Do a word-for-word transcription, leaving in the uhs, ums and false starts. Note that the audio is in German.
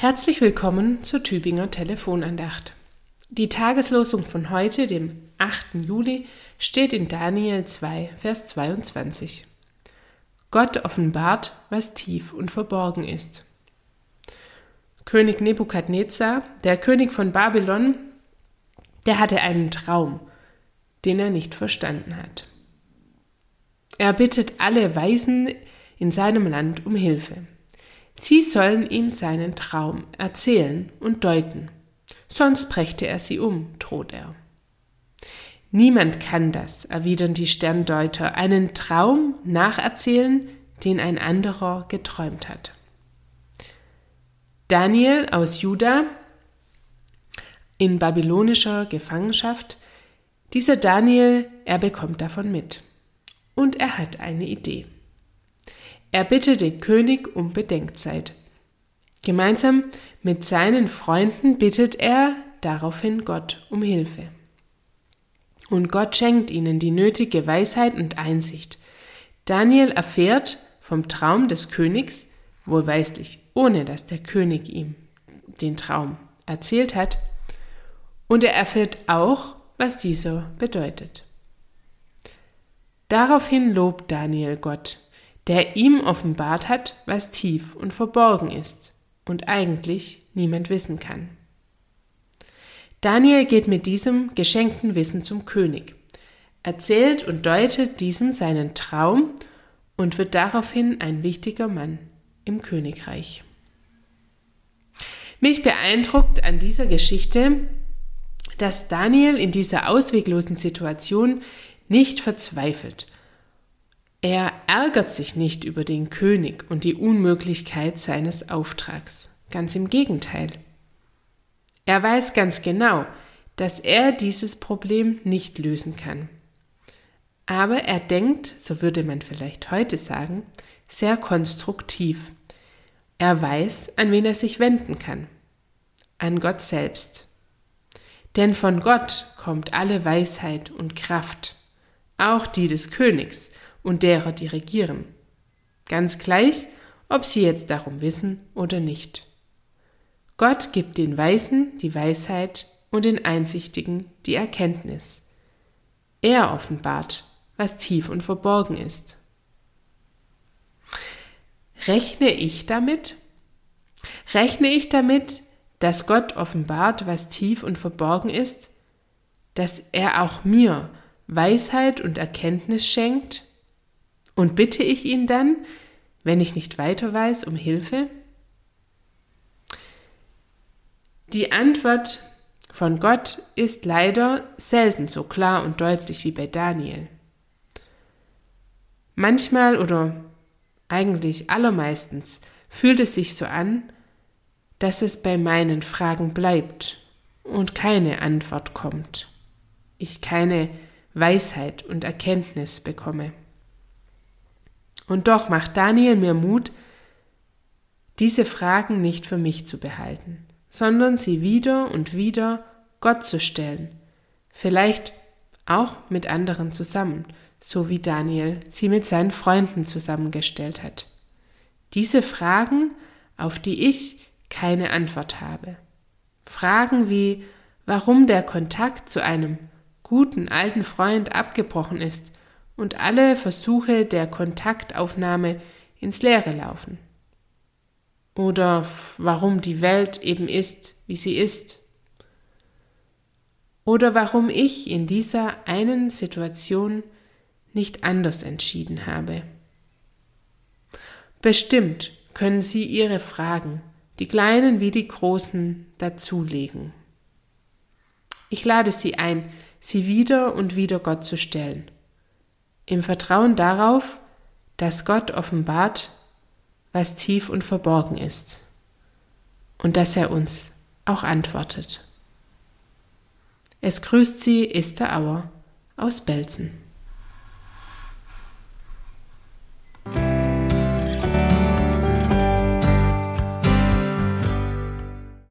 Herzlich willkommen zur Tübinger Telefonandacht. Die Tageslosung von heute, dem achten Juli, steht in Daniel zwei, Vers zweiundzwanzig. Gott offenbart, was tief und verborgen ist. König Nebukadnezar, der König von Babylon, der hatte einen Traum, den er nicht verstanden hat. Er bittet alle Weisen in seinem Land um Hilfe. Sie sollen ihm seinen Traum erzählen und deuten, sonst brächte er sie um, droht er. Niemand kann das, erwidern die Sterndeuter, einen Traum nacherzählen, den ein anderer geträumt hat. Daniel aus Juda, in babylonischer Gefangenschaft, dieser Daniel, er bekommt davon mit. Und er hat eine Idee. Er bittet den König um Bedenkzeit. Gemeinsam mit seinen Freunden bittet er daraufhin Gott um Hilfe. Und Gott schenkt ihnen die nötige Weisheit und Einsicht. Daniel erfährt vom Traum des Königs, wohlweislich ohne dass der König ihm den Traum erzählt hat, und er erfährt auch, was dieser bedeutet. Daraufhin lobt Daniel Gott, der ihm offenbart hat, was tief und verborgen ist und eigentlich niemand wissen kann. Daniel geht mit diesem geschenkten Wissen zum König, erzählt und deutet diesem seinen Traum und wird daraufhin ein wichtiger Mann im Königreich. Mich beeindruckt an dieser Geschichte, dass Daniel in dieser ausweglosen Situation nicht verzweifelt. Er ärgert sich nicht über den König und die Unmöglichkeit seines Auftrags. Ganz im Gegenteil. Er weiß ganz genau, dass er dieses Problem nicht lösen kann. Aber er denkt, so würde man vielleicht heute sagen, sehr konstruktiv. Er weiß, an wen er sich wenden kann. An Gott selbst. Denn von Gott kommt alle Weisheit und Kraft, auch die des Königs und derer, die regieren. Ganz gleich, ob sie jetzt darum wissen oder nicht. Gott gibt den Weisen die Weisheit und den Einsichtigen die Erkenntnis. Er offenbart, was tief und verborgen ist. Rechne ich damit? Rechne ich damit, dass Gott offenbart, was tief und verborgen ist, dass er auch mir Weisheit und Erkenntnis schenkt? Und bitte ich ihn dann, wenn ich nicht weiter weiß, um Hilfe? Die Antwort von Gott ist leider selten so klar und deutlich wie bei Daniel. Manchmal oder eigentlich allermeistens fühlt es sich so an, dass es bei meinen Fragen bleibt und keine Antwort kommt. Ich keine Weisheit und Erkenntnis bekomme. Und doch macht Daniel mir Mut, diese Fragen nicht für mich zu behalten, sondern sie wieder und wieder Gott zu stellen, vielleicht auch mit anderen zusammen, so wie Daniel sie mit seinen Freunden zusammengestellt hat. Diese Fragen, auf die ich keine Antwort habe. Fragen wie, warum der Kontakt zu einem guten alten Freund abgebrochen ist und alle Versuche der Kontaktaufnahme ins Leere laufen. Oder warum die Welt eben ist, wie sie ist. Oder warum ich in dieser einen Situation nicht anders entschieden habe. Bestimmt können Sie Ihre Fragen, die kleinen wie die großen, dazulegen. Ich lade Sie ein, sie wieder und wieder Gott zu stellen, im Vertrauen darauf, dass Gott offenbart, was tief und verborgen ist und dass er uns auch antwortet. Es grüßt Sie Esther Auer aus Belzen.